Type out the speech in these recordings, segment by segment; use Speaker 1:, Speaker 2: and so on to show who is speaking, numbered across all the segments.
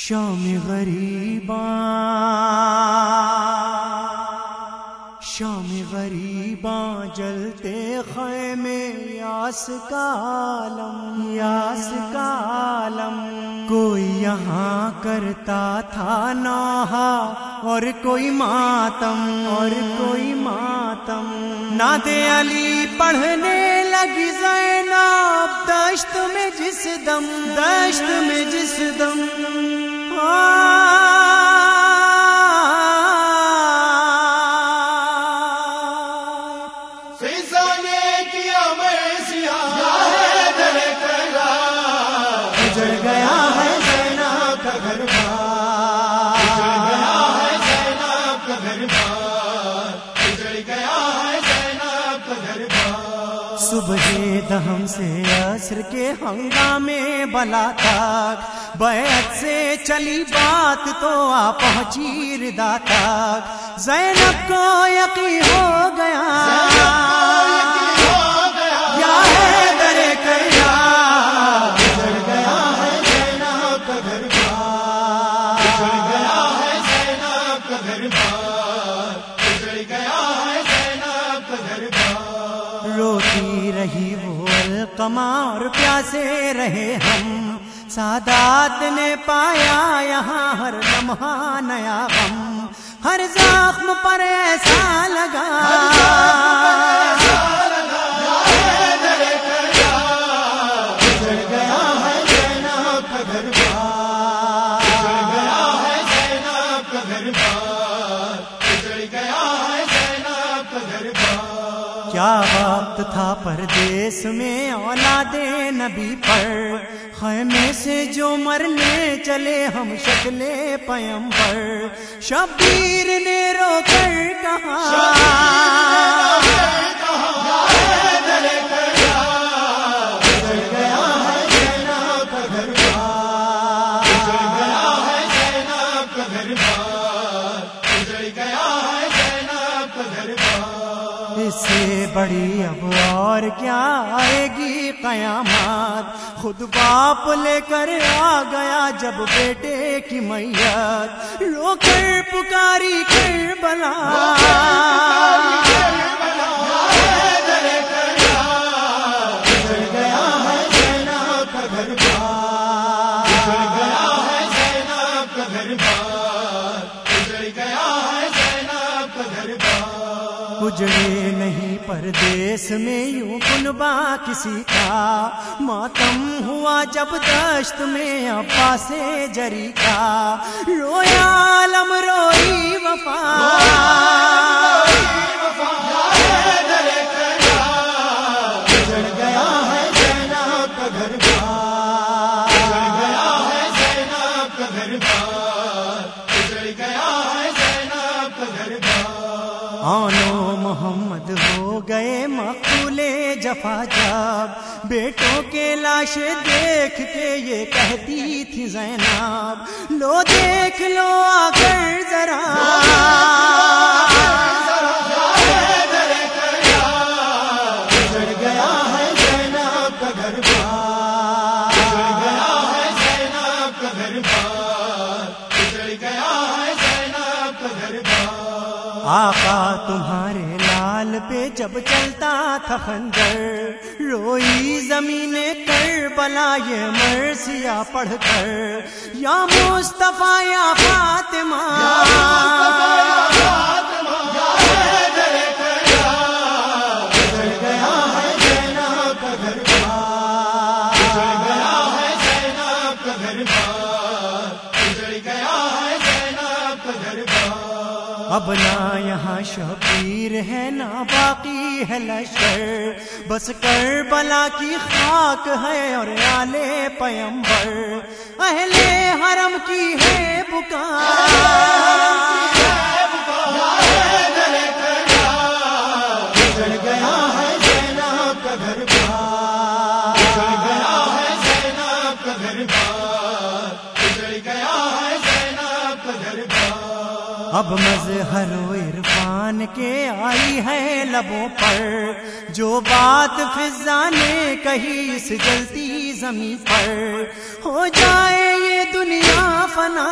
Speaker 1: شام غریباں جلتے خیمے یاس کا عالم کوئی یہاں کرتا تھا نوحہ اور کوئی ماتم نعت علی پڑھنے لگی زینب دشت میں جس دم صبح دہم سے عصر کے ہنگامے بلا تک بیعت سے چلی بات تو آ پہنچی ردا تک زینب کو یقین ہو گیا یا حیدر کریا گزر گیا ہے زینب کا گھر بار گزر گیا ہے زینب کا گھر بار گزر گیا ہے زینب کا گھر بار روتی رہی وہ القمہ اور پیاسے رہے ہم سادات نے پایا یہاں ہر لمحہ نیا غم ہر زخم پر ایسا لگا گزر گیا ہے زینب کا گھر بار گزر گیا ہے زینب کا گھر بار گزر گیا ہے زینب کا گھر بار کیا وقت تھا پردیس میں اولاد نبی پر خیمے سے جو مرنے چلے ہم شکل پیمبر شبیر نے رو کر کہا گزر گیا ہے زینب کا گھر بار گزر گیا ہے زینب کا گھر بار گزر گیا ہے زینب کا گھر بار اس سے بڑی اب اور کیا آئے گی قیامت خود باپ لے کر آ گیا جب بیٹے کی میت رو کر پکاری کربلا گزر گیا ہے زینب کا گھر بار گزر گیا ہے زینب کا گھر بار گزر گیا ہے زینب کا گھر بار اجڑے نہیں پردیس میں یوں کنبا کسی کا ماتم ہوا جب دشت میں عباس جری کا رویا عالم روئی وفا گزر گیا ہے زینب کا گھر بار گزر گیا ہے زینب کا گھر بار گزر گیا ہے زینب کا گھر بار آنو محمد ہو گئے مقبول جفا جب بیٹوں کے لاش دیکھ کے یہ کہتی تھی زینب لو دیکھ لو آ کر ذرا گزر گیا ہے زینب کا گھر بار گزر گیا ہے زینب کا گھر بار گزر گیا ہے زینب کا گھر بار آقا تمہارے لال پہ جب چلتا تھا خنجر روئی زمین کربلا یہ مرثیہ پڑھ کر یا مصطفیٰ یا فاطمہ گزر گیا ہے زینب کا گھر بار گزر گیا ہے زینب کا گھر بار گزر گیا ہے زینب کا گھر بار اب نہ یہاں شبیر ہے نہ باقی ہے لشکر بس کربلا کی خاک ہے اور آل پیمبر اہل حرم کی ہے پکار گزر گیا ہے زینب کا گھر بار گزر گیا ہے زینب کا گھر بار گزر گیا ہے زینب کا گھر بار اب مظہر و عرفان کے آئی ہے لبوں پر، جو بات فضا نے کہی اس جلتی زمین پر، ہو جائے یہ دنیا فنا،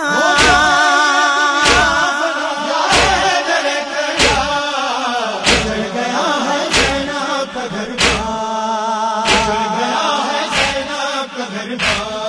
Speaker 1: اجڑ گیا ہے زینب کا گھر بار، اجڑ گیا ہے زینب کا گھر بار۔